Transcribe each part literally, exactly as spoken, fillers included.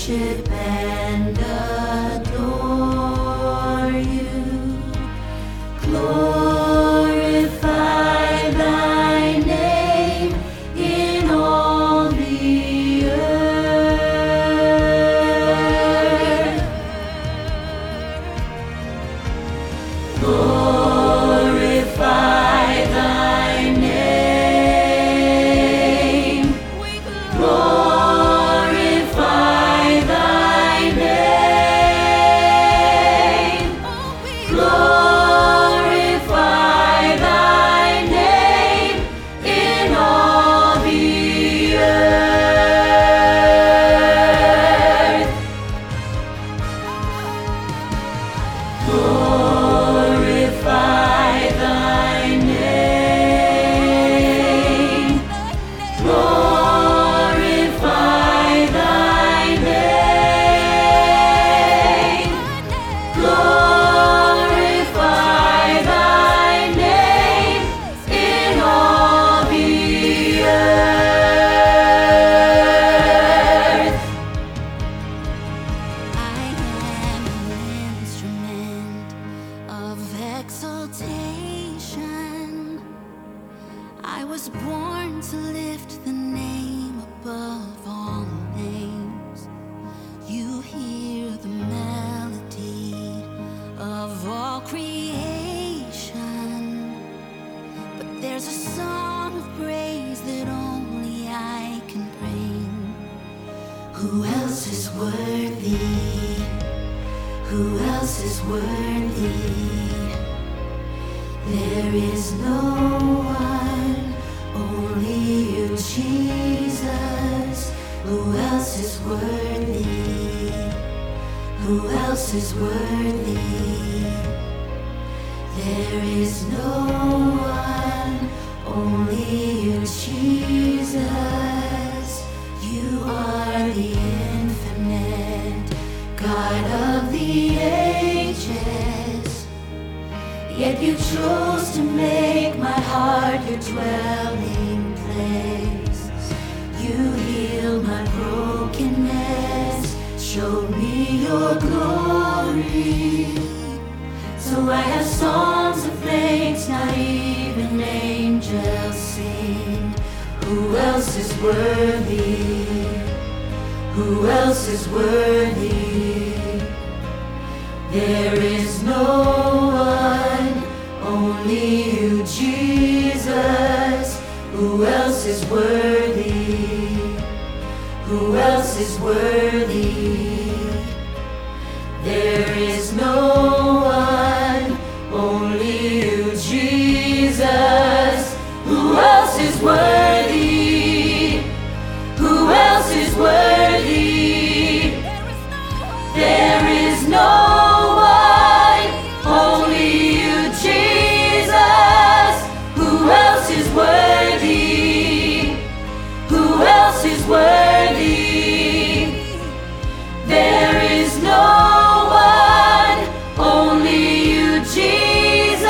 worship and adore you. Glorify thy name in all the earth. Glorify thy name. Glorify thy name. Glorify thy name in all the earth. Glorify thy name. Glorify thy name. Glorify thy name in all the earth. I am an instrument of exaltation. I was born to lift the name above all names. You hear the melody of all creation, but there's a song of praise that only I can bring. Who else is worthy? Who else is worthy? There is no one, only you, Jesus. Who else is worthy? Who else is worthy? There is no one, only you, Jesus. You are the infinite God of the ages. Yet you chose to make my heart your dwelling place. You healed my brokenness, showed me your glory. So I have songs of thanks, not even angels sing. Who else is worthy? Who else is worthy? There is no one, only you, Jesus. Who else is worthy? Who else is worthy? There is no one, only you, Jesus. Who else is worthy? Who else is worthy? There is no one, only you, Jesus. Who else is worthy? Who else is worthy? There is no one, only you, Jesus.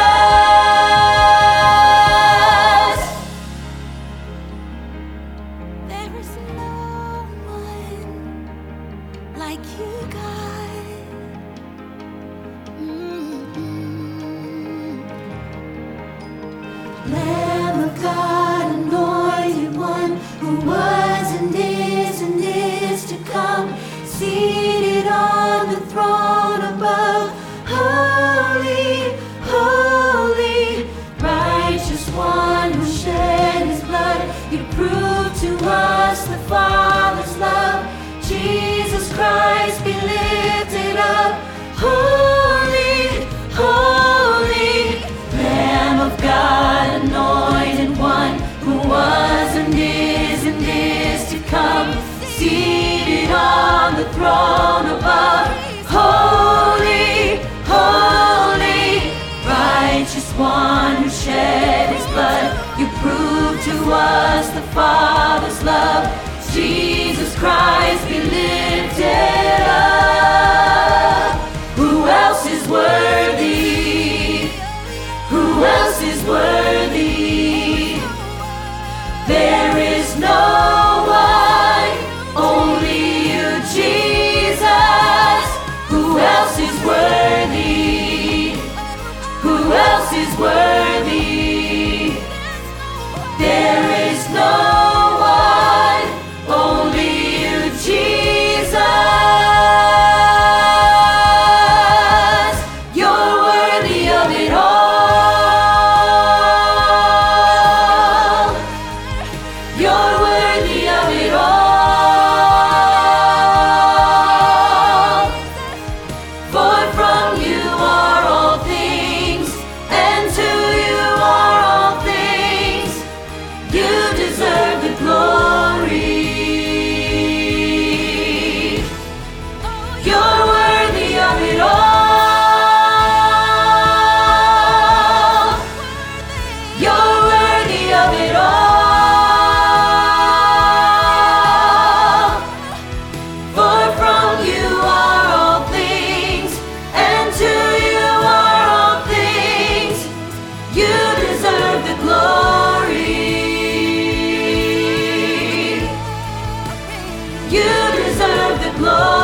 There is no one like you, God. Mm-hmm. Lamb of God, anointed one, who was and is and is to come, seated on the throne above. Holy, holy, righteous one who shed his blood. You proved to us the Father's love. Jesus Christ, be lifted up. Holy, holy, Lamb of God, anointed one, who was and is and is to come, seated on the throne above. Holy, holy, righteous one who shed his blood. You proved to us the Father's love. Jesus Christ, be lifted up. Who else is worthy? Who else is worthy? There is no one, only you, Jesus. deserve the glory.